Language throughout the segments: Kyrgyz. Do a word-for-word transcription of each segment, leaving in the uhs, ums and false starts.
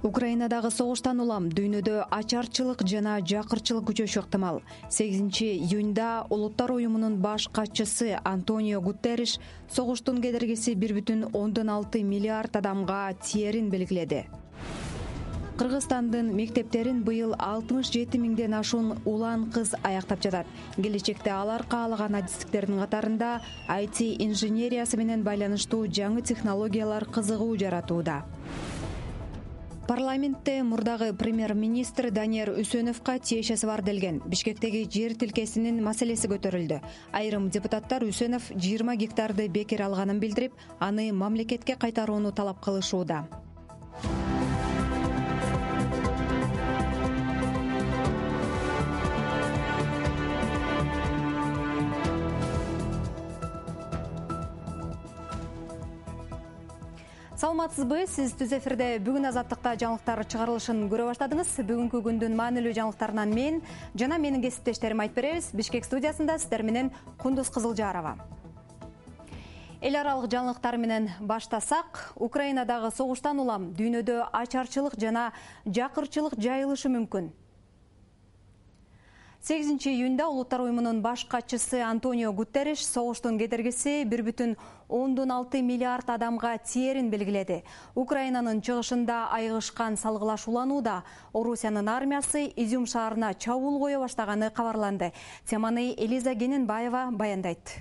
Украинадагы согуштан улам дүйнөдө ачарчылык жана жакырчылык күчөшү ыктымал. сегизинчи июнда Улуттар уюмунун баш катчысы Антонио Гутерриш согуштун кедергиси бир бүтүн ондон алты миллиард адамга тиерин белгиледи. Кыргызстандын мектептерин быйыл алтымыш жети миңден ашуун улан кыз аяктап жатат. Келечекте алар каалаган адистиктердин катарында ай ти инженериясы менен байланыштуу жаңы технологиялар кызыгуу жаратууда. Парламентте мурдагы премьер-министр Данияр Үсөновго тиешеси бар делген Бишкектеги жер тилкесинин маселеси көтөрүлдү. Айрым депутаттар Үсөнов жыйырма гектарды бекер алганын билдирип, аны мамлекетке кайтарууну талап кылышууда. Саламатсызбы, сиз түз эфирде бүгүн азаттыкта жаңылыктар чыгарылышын көрө баштадыңыз. Бүгүнкү күндүн маанилүү жаңылыктарынан мен жана менин кесиптештерим айтып беребиз. Бишкек студиясында сиздер менен Кундуз Кызылжарова. Эл аралык жаңылыктар менен баштасак, Украинадагы согуштан улам дүйнөдө ачарчылык жана жакырчылык жайылышы мүмкүн. сегизинчи июнда Улуттар уюмунун баш катчысы Антонио Гутерриш согуштун кедергиси бир бүтүн ондон алты миллиард адамга тиерин белгиледи. Украинанын чыгышында айыгышкан салгылаш уланууда. Орусиянын армиясы Изюм шаарына чабуул кое баштаганы кабарланды. Теманы Элиза Гененбаева баяндайт.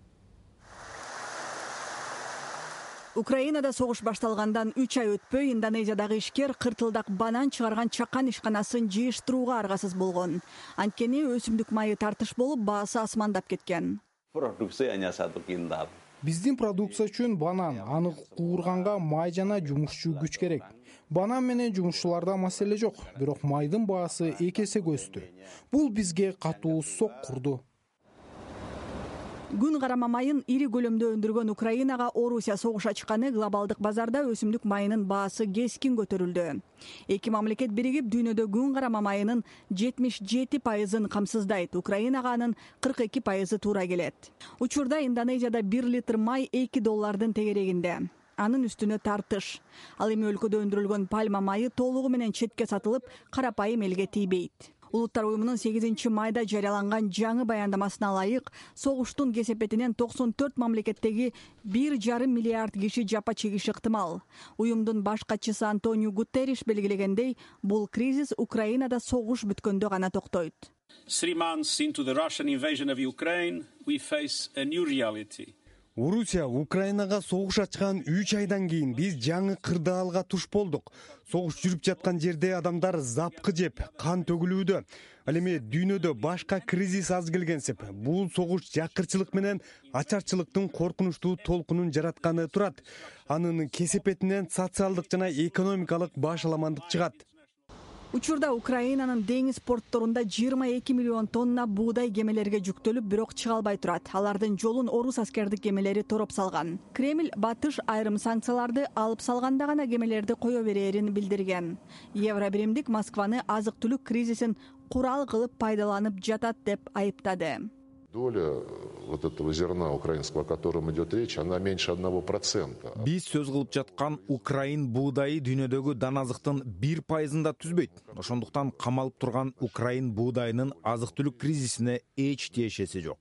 Украинада согуш башталгандан үч ай өтпөй Индонезиядагы ишкер кыртылдак банан чыгарган чакан ишканасын жыйыштырууга аргасыз болгон. Анткени өсүмдүк майы тартыш болуп, баасы асмандап кеткен. Биздин продукция үчүн банан, аны куурганга май жана жумушчу күч керек. Банан менен жумушчуларда маселе жок, бирок майдын баасы эки эсе өстү. Бул бизге катуу сок курду. Күн карама майын ири көлөмдө өндүргөн Украинага Орусия согуш ачканы глобалдык базарда өсүмдүк майынын баасы кескин көтөрүлдү. Эки мамлекет биригип дүйнөдө күн карама майынын жетимиш жети пайызын камсыздайт. Украинага анын кырк эки пайызы туура келет. Учурда Индонезияда бир литр май эки доллардын тегерегинде. Анын үстүнө тартыш. Ал эми өлкөдө өндүрүлгөн пальма майы толугу менен четке сатылып, карапайым элге тийбейт. Улуттар уюмунун сегизинчи майда жарыяланган жаңы баяндамасына ылайык, согуштун кесепетинен токсон төрт мамлекеттеги бир жарым миллиард киши жапа чегиши ыктымал. Уюмдун баш катчысы Антонио Гутерриш белгилегендей, бул кризис Украинада согуш бүткөндө гана токтойт. Three months into the Russian invasion of Ukraine, we face a new reality. Орусия Украинага согуш ачкан үч айдан кийин биз жаңы кырдаалга туш болдук. Согуш жүрүп жаткан жерде адамдар запкы жеп, кан төгүлүүдө. Ал эми дүйнөдө башка кризис аз келгенсип, бул согуш жакырчылык менен ачарчылыктын коркунучтуу толкунун жаратканы турат. Анын кесепетинен социалдык жана экономикалык башаламандык чыгат. Учурда Украинанын деңиз портторунда жыйырма эки миллион тонна буудай кемелерге жүктөлүп, бирок чыга албай турат. Алардын жолун орус аскердик кемелери тороп салган. Кремль батыш айрым санкцияларды алып салганда гана кемелерди кое берерин билдирген. Евро биримдик Москваны азык-түлүк кризисин курал кылып пайдаланып жатат деп айыптады. Доля вот этого зерна украинского, о котором идет речь, она меньше одного процента. Биз сөз кылып жаткан Украин буудайы дүйнөдөгү дан азыктын бир пайызында түзбөйт. Ошондуктан камалып турган Украин буудайынын азык-түлүк кризисине эч тиешеси жок.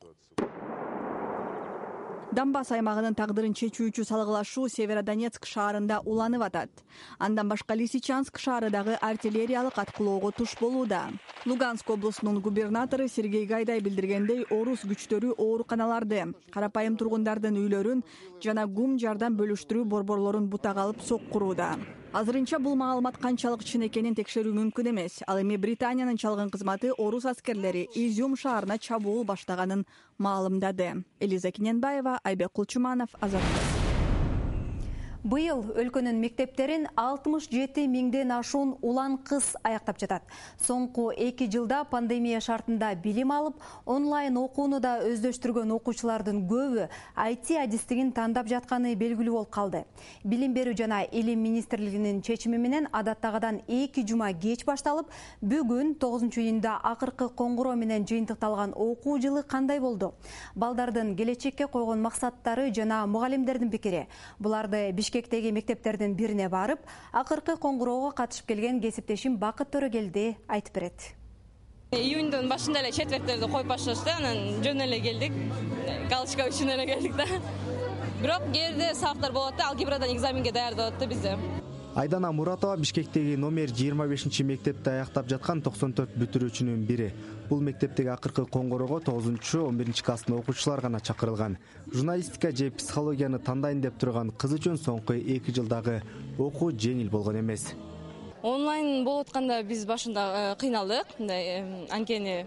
Донбасс аймагынын тагдырын чечүүчү салгылашуу Северодонецк шаарында уланып атат. Андан башка Лисичанск шаары дагы артиллериялык аткылоого туш болууда. Луганск облусунун губернатору Сергей Гайдай билдиргендей, орус күчтөрү ооруканаларды, карапайым тургундардын үйлөрүн жана гум жардам бөлүштүрүү борборлорун бутага алып соккурууда. Азырынча бул маалымат канчалык чын экенин текшерүү мүмкүн эмес. Ал эми Британиянын чалгын кызматы орус аскерлери Изюм шаарына чабуул баштаганын маалымдады. Элиза Гененбаева, Айбек Кулчуманов, Азаттык. Быйыл өлкөнүн мектептерин алтымыш жети миңден ашуун улан кыз аяктап жатат. Соңку эки жылда пандемия шартында билим алып, онлайн окууну да өздөштүргөн окуучулардын көбү ай ти адистигин тандап жатканы белгилүү болуп калды. Билим берүү жана илим министрлигинин чечими менен адаттагыдан эки жума кеч башталып, бүгүн тогузунчу июнда акыркы коңгуроо менен жыйынтыкталган окуу жылы кандай болду? Балдардын келечекке койгон максаттары жана мугалимдердин пикири. Буларды Бишкек Бишкектеги мектептердин бирине барып, акыркы коңгуроого катышып келген кесиптешим Бакыт Төрөгелди айтып берет. Июньдун башында эле четверттерди коюп башташты, анан жөн эле келдик. Галочка үчүн эле келдик да. Бирок кээде сабактар болот да, алгебрадан экзаменге даярдап атты бизди. Айдана Муратова Бишкектеги номер жыйырма бешинчи мектепти аяктап жаткан токсон төрт бүтүрүүчүнүн бири. Бул мектептеги акыркы коңгуроого тогузунчу он биринчи класстын окуучулары гана чакырылган. Журналистика же психологияны тандайын деп турган кыз үчүн соңку эки жылдагы окуу жеңил болгон эмес. Онлайн болуп атканда биз башында кыйналдык. Анткени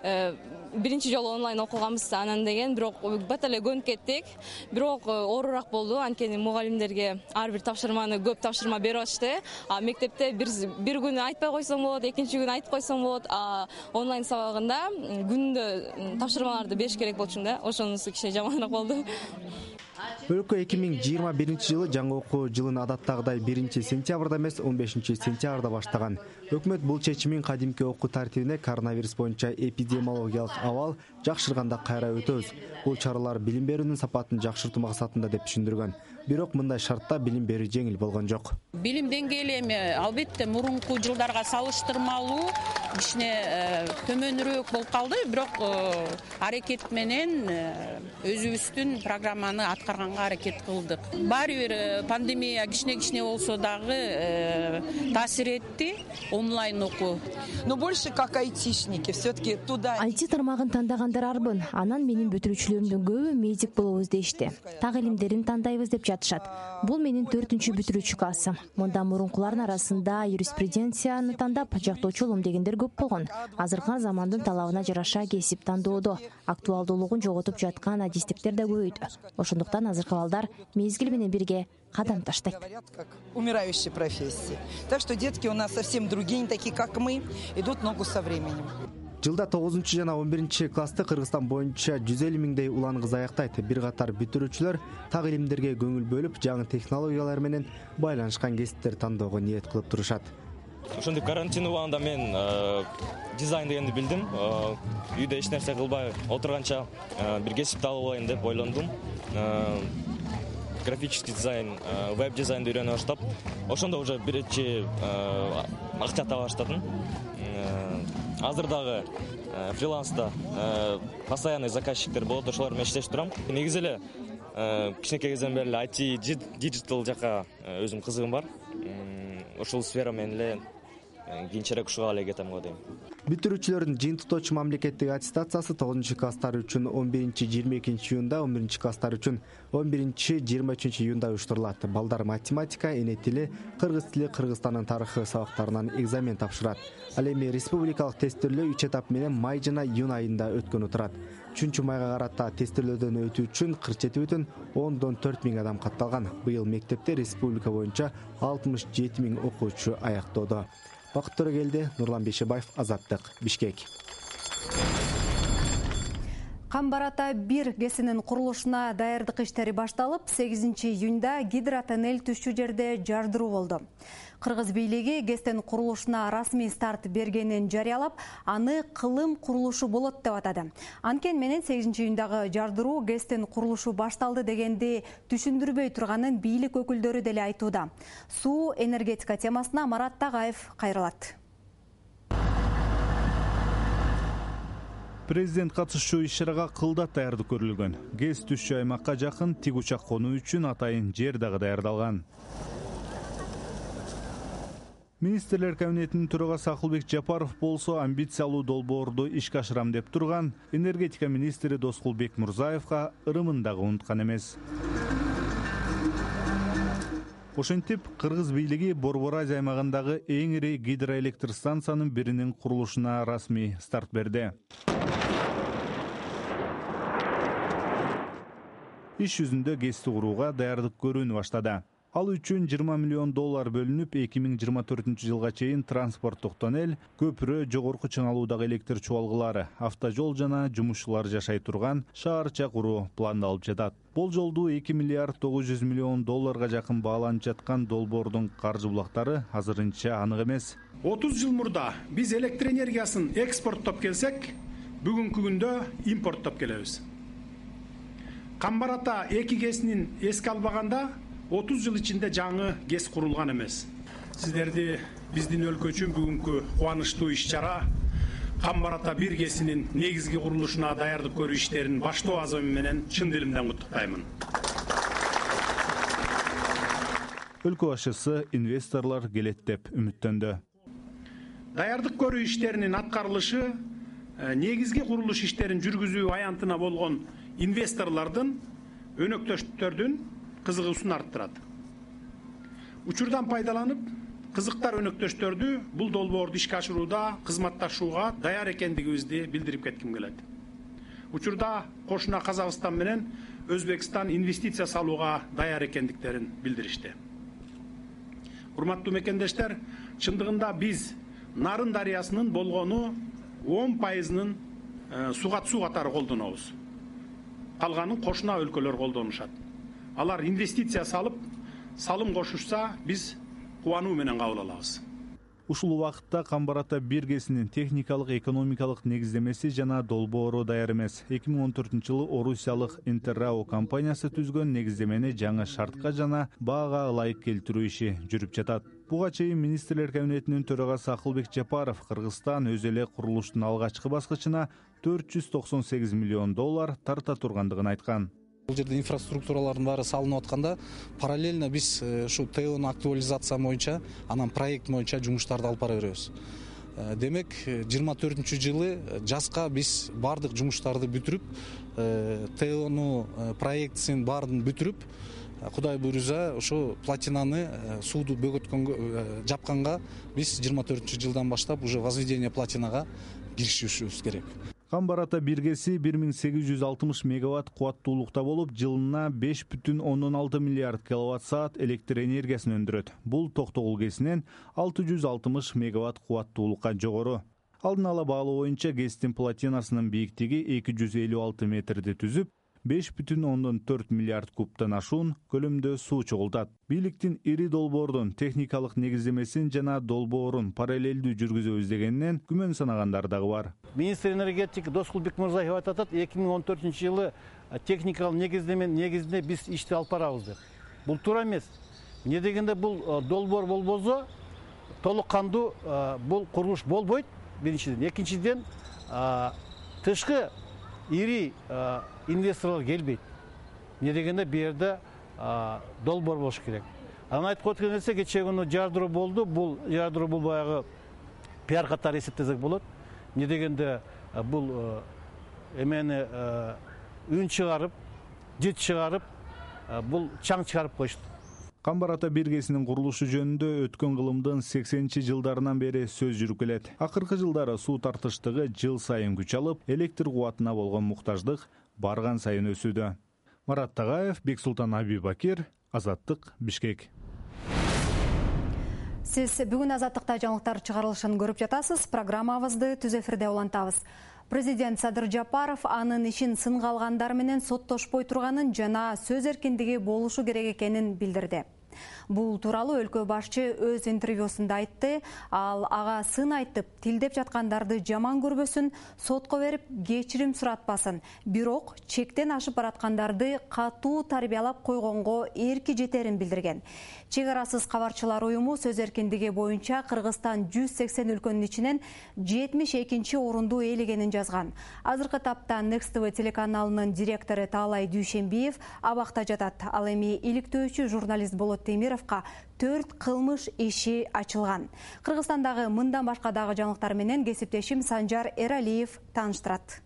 биринчи жолу онлайн окуганбыз, анан деген бирок бат эле көнүп кеттик. Бирок оорураак болду, анткени мугалимдерге ар бир тапшырманы көп тапшырма берип атышты. А мектепте бир бир күнү айтпай койсоң болот, экинчи күнү айтып койсоң болот. А онлайн сабагында күндө тапшырмаларды бериш керек болчу да. Ошонусу кичине жаманыраак болду. Өлкө эки миң жыйырма биринчи жылы жаңы окуу жылын адаттагыдай биринчи сентябрда эмес он бешинчи сентябрда баштаган. Өкмөт бул чечимин кадимки окуу тартибине коронавирус боюнча эпидемиологиялык абал жакшырганда кайра өтөбүз. Бул чаралар билим берүүнүн сапатын жакшыртуу максатында деп түшүндүргөн. Бирок мындай шартта билим берүү жеңил болгон жок. Билим деңгээли эми албетте мурунку жылдарга салыштырмалуу кичине төмөнүрөөк болуп калды, бирок аракет менен өзүбүздүн программаны аткарганга аракет кылдык. Баары бир пандемия кичине-кичине болсо дагы таасир этти онлайн окуу. Но больше как айтишники, все-таки туда. ай ти тармагын тандагандар арбын. Анан менин бүтүрүүчүлөрүмдүн көбү медик болобуз дешти. Так илимдерин тандайбыз деп жатышат. Бул менин төртүнчү бүтүрүүчү классым. Мында мурункулардын арасында юриспруденцияны тандап жактоочу болом дегендер көп болгон. Азыркы замандын талабына жараша кесип тандоодо актуалдуулугун жоготуп жаткан адистиктер да көбөйдү. Ошондуктан азыркы балдар мезгил менен бирге кадам таштайт. Умирающие профессии. Так что детки у нас совсем другие, не такие, как мы, идут ногу со временем. Жылда тогузунчу жана он биринчи классты Кыргызстан боюнча жүз элүү миңдей улан кыз аяктайт. Бир катар бүтүрүүчүлөр так илимдерге көңүл бөлүп, жаңы технологиялар менен байланышкан кесиптер тандоого ниет кылып турушат. Ошондой карантин убагында мен дизайн дегенди билдим. Үйдө эч нерсе кылбай отурганча бир кесипти алып алайын деп ойлондум. Графический дизайн, веб-дизайнды үйрөнө баштап, ошондо уже биринчи акча таба баштадым. Азыр дагы фриланста постоянный заказчиктер болот, ошолор менен иштешип турам. Негизи эле кичинекей кезден бери эле ай ти, диджитал жака өзүм кызыгым бар. Ошол сфера менен эле кийинчерээк ушуга эле кетем го дейм. Бүтүрүүчүлөрдүн жыйынтыктоочу мамлекеттик аттестациясы тогузунчу класстар үчүн он биринчи жыйырма экинчи июнда, он биринчи класстар үчүн он биринчи жыйырма үчүнчү июнда уюштурулат. Балдар математика, эне тили, кыргыз тили, Кыргызстандын тарыхы сабактарынан экзамен тапшырат. Ал эми республикалык тестирлөө үч этап менен май жана июнь айында өткөнү турат. үчүнчү майга карата тестирлөөдөн өтүү үчүн кырк жети бүтүн ондон төрт миң адам катталган. Быйыл мектепте республика боюнча алтымыш жети миң окуучу аяктоодо. Бакыт Төрөгелди, Нурлан Бейшебаев, Азаттык, Бишкек. Камбарата бир кесинин курулушуна даярдык иштери башталып, сегизинчи июнда гидротоннель түшчү жерде жардыруу болду. Кыргыз бийлиги ГЭСтин курулушуна расмий старт бергенин жарыялап, аны кылым курулушу болот деп атады. Анткени менен сегизинчи июндагы жардыруу ГЭСтин курулушу башталды дегенди түшүндүрбөй турганын бийлик өкүлдөрү деле айтууда. Суу энергетика темасына Марат Тагаев кайрылат. Президент катышуучу иш-чарага кылдат даярдык көрүлгөн. ГЭС түшчү аймакка жакын тик учак конуу үчүн атайын жер дагы даярдалган. Министрлер кабинетинин төрагасы Акылбек Жапаров болсо амбициялуу долбоорду ишке ашырам деп турган энергетика министри Доскулбек Мурзаевга ырымын дагы унуткан эмес. Ошентип, Кыргыз бийлиги Борбор Азия аймагындагы эң ири гидроэлектр станциянын биринин курулушуна расмий старт берди. Иш жүзүндө ГЭСти курууга даярдык көрүүнү баштады. Ал үчүн жыйырма миллион доллар бөлүнүп, эки миң жыйырма төртүнчү жылга чейин транспорттук тоннель, көпүрө, жогорку чыңалуудагы электр чубалгылары, автожол жана жумушчулар жашай турган шаарча куруу пландалып жатат. Болжолду эки миллиард тогуз жүз миллион долларга жакын бааланып жаткан долбоордун каржы булактары азырынча анык эмес. отуз жыл мурда биз электр энергиясын экспорттоп келсек, бүгүнкү күндө импорттоп келебиз. Камбарата эки ГЭСинин эске албаганда отуз жыл ичинде жаңы гэс курулган эмес. Сиздерди биздин өлкө үчүн бүгүнкү кубанычтуу иш-чара Камбар ата бир гэсинин негизги курулушуна даярдык көрүү иштерин баштоо азамы менен чын дилимден куттуктаймын. Өлкө башчысы инвесторлор келет деп үмүттөндү. Даярдык көрүү иштеринин аткарылышы негизги курулуш иштерин жүргүзүү аянтына болгон инвесторлордун, өнөктөштөрдүн кызыгуусун арттырат. Учурдан пайдаланып, кызыктар өнөктөштөрдү бул долбоорду ишке ашырууда кызматташууга даяр экендигибизди билдирип кетким келет. Учурда кошуна Казакстан менен Өзбекстан инвестиция салууга даяр экендиктерин билдиришти. Урматтуу мекендештер, чындыгында биз Нарын дарыясынын болгону он пайызынын сугат суу катары колдонобуз. Калганын кошуна өлкөлөр колдонушат. Алар инвестиция салып, салым кошушса, биз кубануу менен кабыл алабыз. Ушул убакытта Камбар ата бир гэсинин техникалык экономикалык негиздемеси жана долбоору даяр эмес. эки миң он төртүнчү жылы Орусиялык Интеррао компаниясы түзгөн негиздемени жаңы шартка жана баага ылайык келтирүү иши жүрүп жатат. Буга чейин министрлер кабинетинин төрагасы Акылбек Жапаров Кыргызстан өз эле курулуштун алгачкы баскычына төрт жүз токсон сегиз миллион доллар тарта тургандыгын айткан. Бул жерде инфраструктуралардын баары салынып атканда параллельно биз ушу ТЭОнун актуализация боюнча, анан проект боюнча жумуштарды алып бара беребиз. Демек, жыйырма төртүнчү жылы жазга биз бардык жумуштарды бүтүрүп, ТЭОнун проектисин баарын бүтүрүп, Кудай буйруза ошо платинаны сууду бөгөткөнгө жапканга биз жыйырма төртүнчү жылдан баштап уже возведение платинага киришишибиз керек. Камбар ата бир гэси бир миң сегиз жүз алтымыш мегаватт кубаттуулукта болуп, жылына беш бүтүн ондон алты миллиард киловатт саат электр энергиясын өндүрөт. Бул Токтогул гэсинен алты жүз алтымыш мегаватт кубаттуулукка жогору. Алдын ала баалоо боюнча гэстин платинасынын бийиктиги эки жүз элүү алты метрди түзүп, беш бүтүн ондон төрт миллиард кубтан ашуун көлөмдө суу чогултат. Бийликтин ири долбоордун техникалык негиздемесин жана долбоорун параллелдүү жүргүзөбүз дегенинен күмөн санагандар дагы бар. Министр энергетика Доскул Бекмырзаев айтат, эки миң он төртүнчү жылы техникалык негиздеменин негизинде биз ишти алып барабыз деп. Бул туура эмес. Эмне дегенде бул долбоор болбосо, толук кандуу бул курулуш болбойт, биринчиден. Экинчиден, тышкы ири инвесторлор келбейт. Эмне дегенде бу жерде долбоор болуш керек. Анан айтып өткөн нерсе, кечээ күнү жардыруу болду. Бул жардыруу бул баягы пиар катары эсептесек болот. Эмне дегенде бул эмени үн чыгарып, жит чыгарып, бул чаң чыгарып коюшту. Камбар ата бир гэсинин курулушу жөнүндө өткөн кылымдын сексенинчи жылдарынан бери сөз жүрүп келет. Акыркы жылдары суу тартыштыгы жыл сайын күч алып, электр кубатына болгон муктаждык барган сайын өсүүдө. Марат Тагаев, Бексултан Абибакир, Азаттык, Бишкек. Сиз бүгүн Азаттыкта жаңылыктар чыгарылышын көрүп жатасыз. Программабызды түз эфирде улантабыз. Президент Садыр Жапаров анын ишин сынга алгандар менен соттошпой турганын жана сөз эркиндиги болушу керек экенин билдирди. Бул тууралуу өлкө башчы өз интервьюсунда айтты. Ал ага сын айтып, тилдеп жаткандарды жаман көрбөсүн, сотко берип кечирим суратпасын. Бирок чектен ашып бараткандарды катуу тарбиялап койгонго эрки жетерин билдирген. Чек арасыз кабарчылар уюму сөз эркиндиги боюнча Кыргызстан жүз сексен өлкөнүн ичинен жетимиш экинчи орунду ээлегенин жазган. Азыркы тапта Next ти ви телеканалынын директору Таалай Дүйшенбиев абакта жатат. Ал эми иликтөөчү журналист Болот Темировго төрт кылмыш иши ачылган. Кыргызстандагы мындан башка дагы жаңылыктар менен кесиптешим Санжар Эралиев тааныштырат.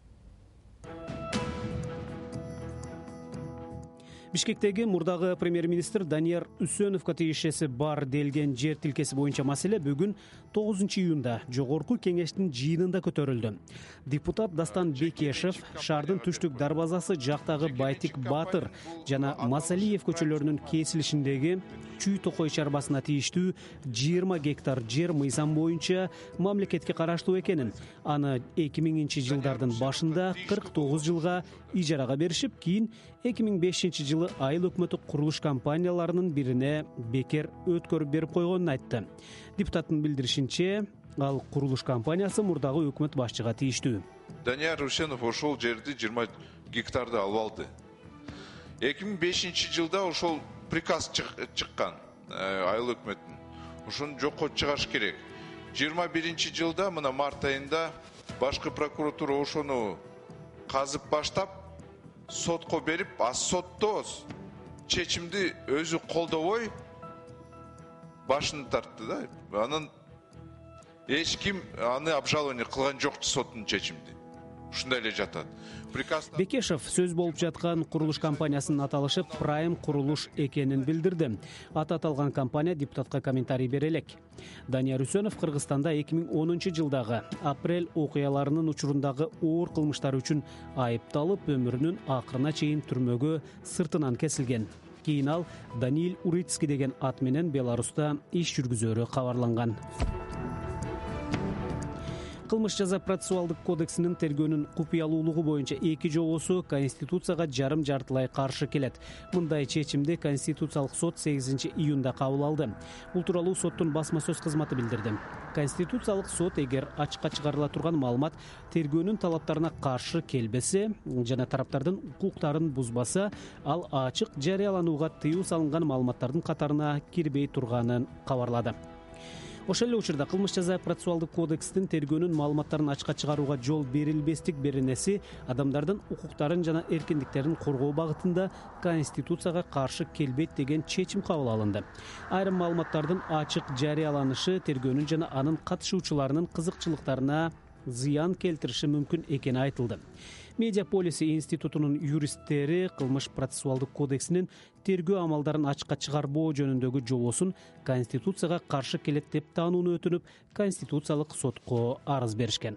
Бишкектеги мурдагы премьер-министр Данияр Үсөновго тиешеси бар делген жер тилкеси боюнча маселе бүгүн тогузунчу июнда жогорку кеңештин жыйынында көтөрүлдү. Депутат Дастан Бекешев шаардын түштүк дарбазасы жактагы Байтик Батыр жана Масалиев көчөлөрүнүн кесилишиндеги Чүй Токой чарбасына тийиштүү жыйырма гектар жер мыйзам боюнча мамлекетке караштуу экенин, аны эки миңинчи жылдардын башында кырк тогуз жылга ижарага беришип, кийин эки миң бешинчи жылы айыл өкмөттүк курулуш компанияларынын бирине бекер өткөрүп берип койгонун айтты. Депутаттын билдиришинче, ал курулуш компаниясы мурдагы өкмөт башчыга тийиштүү. Данияр Үсөнов ошол жерди жыйырма гектарды алып алды. эки миң бешинчи жылда ошол приказ чыккан айыл өкмөттүн. Ушуну жокко чыгарыш керек. жыйырма биринчи жылда мына март айында башкы прокуратура ошону казып баштап сотко берип, а сотто чечимди өзү колдобой башын тартты да. Анын эч ким аны обжалование кылган жокчу соттун чечимди. Ушундай эле жатат. Бекешев сөз болуп жаткан курулуш компаниясынын аталышы Prime курулуш экенин билдирди. Аты аталган компания депутатка комментарий бере элек. Данияр Үсөнов Кыргызстанда эки миң онунчу жылдагы апрель окуяларынын учурундагы оор кылмыштар үчүн айыпталып, өмүрүнүн акырына чейин түрмөгө сыртынан кесилген. Кийин ал Даниил Урицкий деген ат менен Беларуста иш жүргүзөрү кабарланган. Кылмыш жаза процессуалдык кодексинин тергөөнүн купуялуулугу боюнча эки жобосу Конституцияга жарым жартылай каршы келет. Мындай чечимди Конституциялык сот сегизинчи июнда кабыл алды. Бул тууралуу соттун басма сөз кызматы билдирди. Конституциялык сот эгер ачыкка чыгарыла турган маалымат тергөөнүн талаптарына каршы келбесе жана тараптардын укуктарын бузбаса, ал ачык жарыяланууга тыюу салынган маалыматтардын катарына кирбей турганын кабарлады. Ошол эле учурда кылмыш жаза процессуалдык кодекстин тергөөнүн маалыматтарын ачыкка чыгарууга жол берилбестик беренеси адамдардын укуктарын жана эркиндиктерин коргоо багытында Конституцияга каршы келбейт деген чечим кабыл алынды. Айрым маалыматтардын ачык жарыяланышы тергөөнүн жана анын катышуучуларынын кызыкчылыктарына зыян келтириши мүмкүн экени айтылды. Медиаполис институтунун юристтери кылмыш процессуалдык кодексинин тергөө амалдарын ачыкка чыгарбоо жөнүндөгү жобосун Конституцияга каршы келет деп таанууну өтүнүп, Конституциялык сотко арыз беришкен.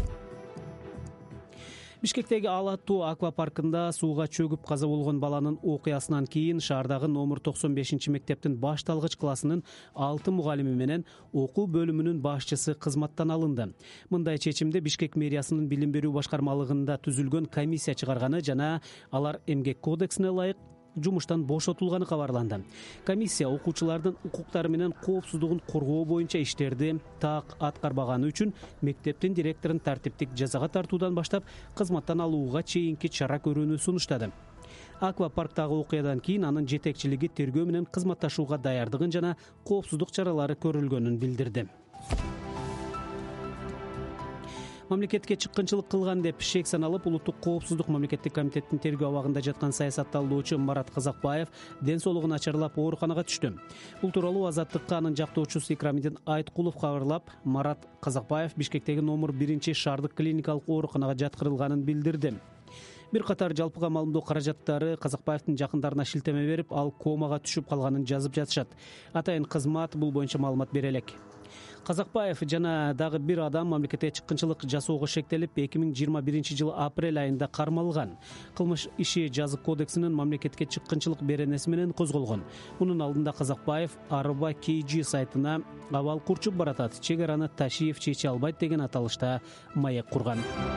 Бишкектеги Ала Тоо аквапаркында сууга чөгүп каза болгон баланын окуясынан кийин шаардагы номер токсон бешинчи мектептин башталгыч классынын алты мугалими менен окуу бөлүмүнүн башчысы кызматтан алынды. Мындай чечимди Бишкек мэриясынын билим берүү башкармалыгында түзүлгөн комиссия чыгарганы жана алар эмгек кодексине ылайык жумуштан бошотулганы кабарланды. Комиссия окуучулардын укуктары менен коопсуздугун коргоо боюнча иштерди так аткарбаганы үчүн мектептин директорун тартиптик жазага тартуудан баштап кызматтан алууга чейинки чара көрүүнү сунуштады. Аквапарктагы окуядан кийин анын жетекчилиги тергөө менен кызматташууга даярдыгын жана коопсуздук чаралары көрүлгөнүн билдирди. Мамлекетке чыккынчылык кылган деп шек саналып, улуттук коопсуздук мамлекеттик комитеттин тергөө абагында жаткан саясатталуучу Марат Казакбаев ден соолугу начарлап ооруканага түштү. Бул тууралуу Азаттыкка анын жактоочусу Икрамидин Айткулов кабарлап, Марат Казакбаев Бишкектеги номер биринчи шаардык клиникалык ооруканага жаткырылганын билдирди. Бир катар жалпыга маалымдоо каражаттары Казакбаевдин жакындарына шилтеме берип, ал комага түшүп калганын жазып жатышат. Атайын кызмат бул боюнча маалымат бере элек. Казакбаев жана дагы бир адам мамлекетке чыккынчылык жасоого шектелип, эки миң жыйырма биринчи жылы апрель айында кармалган. Кылмыш иши жазык кодексинин мамлекетке чыккынчылык беренеси менен козголгон. Мунун алдында Казакбаев Арба кей джи сайтына абал курчуп баратат, чек араны Ташиев чече албайт деген аталышта маек курган.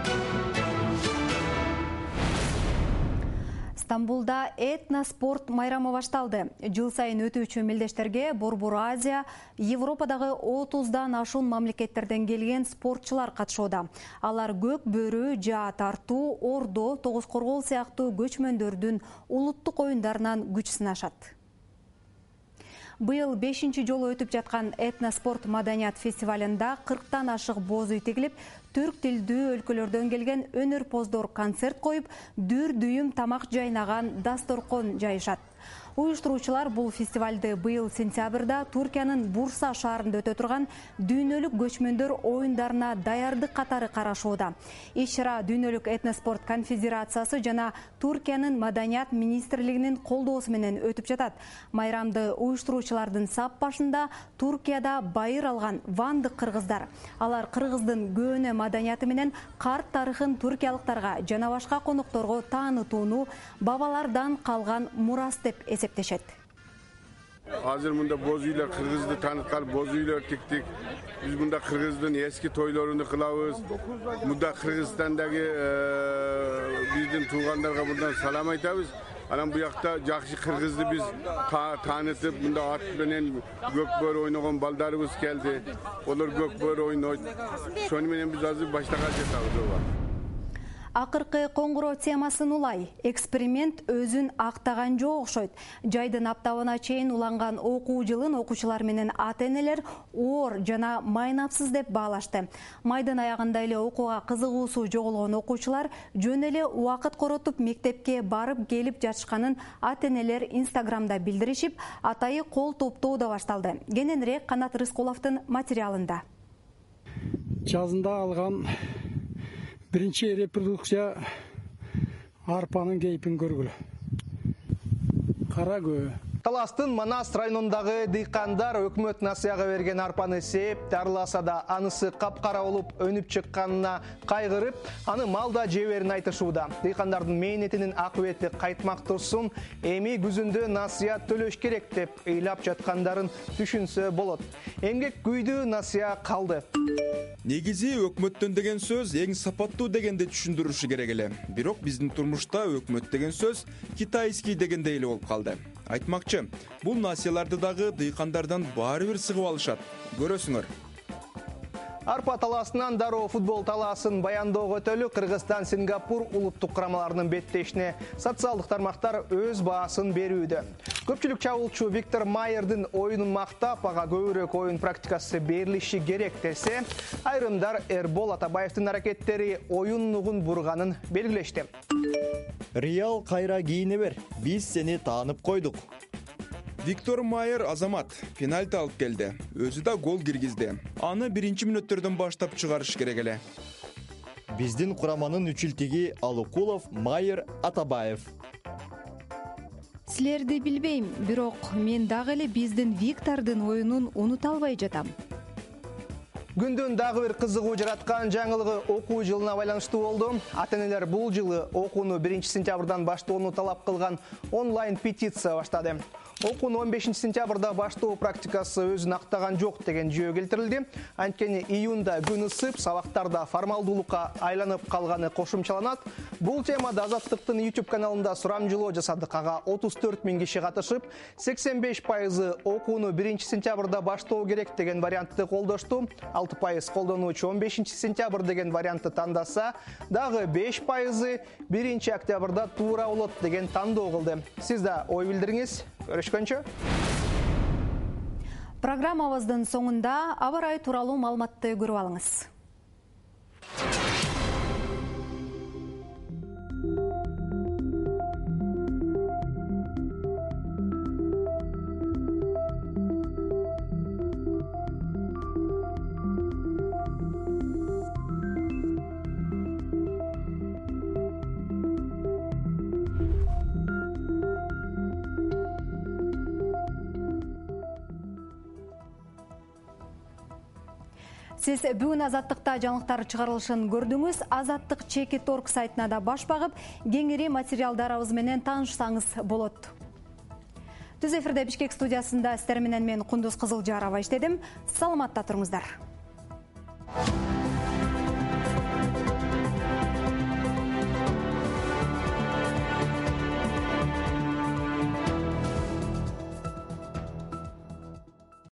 Стамбулда этноспорт майрамы башталды. Жыл сайын өтүүчү мелдештерге Борбор Азия, Европадагы отуздан ашуун мамлекеттерден келген спортчулар катышууда. Алар көк бөрү, жаа тартуу, ордо, тогуз коргол сыяктуу көчмөндөрдүн улуттук оюндарынан күч сынашат. Быйыл бешинчи жолу өтүп жаткан этноспорт маданият фестивалында кырктан ашык боз үй тигилип, түрк тилдүү өлкөлөрдөн келген өнөрпоздор концерт коюп, дүр дүйүм тамак жайнаган дасторкон жайышат. Уюштуруучулар бул фестивалды быйыл сентябрда Туркиянын Бурса шаарында өтө турган дүйнөлүк көчмөндөр оюндарына даярдык катары карашууда. Иш-чара Дүйнөлүк этноспорт конфедерациясы жана Туркиянын маданият министрлигинин колдоосу менен өтүп жатат. Майрамды уюштуруучулардын сап башында Туркияда байыр алган вандык кыргыздар. Алар кыргыздын көөнө маданияты менен карт тарыхын туркиялыктарга жана башка конокторго таанытууну бабалардан калган мурас деп эсептешет. Азыр мында боз үйлөр кыргызды тааныткан боз үйлөр тиктик. Биз мында кыргыздын эски тойлоруну кылабыз. Мында Кыргызстандагы биздин туугандарга мындан салам айтабыз. Анан буякта жакшы кыргызды биз таанытып, мында ат менен көкбөр ойногон балдарыбыз келди. Олар көкбөр ойнойт. Шону менен биз азыр баштаган жатабыз. Акыркы коңгуроо темасын улай. Эксперимент өзүн актаган жок окшойт. Жайдын аптабына чейин уланган окуу жылын окуучулар менен ата-энелер оор жана майнапсыз деп баалашты. Майдын аягында эле окууга кызыгуусу жоголгон окуучулар жөн эле убакыт коротуп мектепке барып келип жатышканын ата-энелер Инстаграмда билдиришип, атайы кол топтоо да башталды. Кененирээк Канат Рыскуловдун материалында. Жазында алган биринчи репродукция арпанын кейпин көргүлө. Кара көө. Таластын Манас районундагы дыйкандар өкмөт насыяга берген арпаны сээп, дарыласа да анысы капкара болуп өнүп чыкканына кайгырып, аны малда жеберин айтышууда. Дыйкандардын мээнетинин акыбети кайтмак турсун, эми күзүндө насыя төлөш керек деп ыйлап жаткандарын түшүнсө болот. Эмгек күйдүү насыя калды. Негизи өкмөттөн деген сөз эң сапаттуу дегенди түшүндүрүшү керек эле. Бирок биздин турмушта өкмөт деген сөз китайский дегендей эле болуп калды. Айтмакчы, бул насыяларды дагы дыйкандардан баары бир сыгып алышат. Көрөсүңөр. Арпа таласынан дароо футбол таласын баяндоого өтөлү Кыргызстан, Сингапур улуттук курамаларынын беттешине социалдык тармактар өз баасын берүүдө. Көпчүлүк чабуулчу Виктор Майердин оюнун мактап, ага көбүрөөк оюн практикасы берилиши керек десе, айрымдар Эрбол Атабаевдин аракеттери оюн нугун бурганын белгилешти. Реал кайра кийине бер, биз сени таанып койдук. Виктор Майер Азамат пенальти алып келди. Өзү да гол киргизди. Аны биринчи мүнөттөрдөн баштап чыгарыш керек эле. Биздин кураманын үчүлтиги Алукулов, Майер, Атабаев. Силерди билбейм, бирок мен дагы эле биздин Виктордун оюнун унута албай жатам. Күндүн дагы бир кызыгуу жараткан жаңылыгы окуу жылына байланыштуу болду. Ата-энелер бул жылы окууну биринчи сентябрдан баштоону талап кылган онлайн петиция баштады. Окууну он бешинчи сентябрда баштоо практикасы өзүн актаган жок деген жөө келтирилди. Анткени июнда күн ысып, сабактарда формалдуулукка айланып калганы кошумчаланат. Бул темада Азаттыктын YouTube каналында сурамжылоо жасадык. Ага отуз төрт миң киши катышып, сексен беш пайызы окууну биринчи сентябрда баштоо керек деген вариантты колдошту. алты пайыз колдонуучу он бешинчи сентябрь деген вариантты тандаса, дагы беш пайызы биринчи октябрда туура болот деген тандоо кылды. Сиз да ой билдириңиз. Көрүшкөнчө. Программабыздын соңунда аба ырайы тууралуу маалыматты көрүп алыңыз. Сиз бүгүн Азаттыкта жаңылыктар чыгарылышын көрдүңүз. Азаттык чекит точка орг сайтына да баш багып, кеңири материалдарыбыз менен таанышсаңыз болот. Түз эфирде Бишкек студиясында сиздер менен мен Кундуз Кызылжарова иштедим. Саламатта туруңуздар.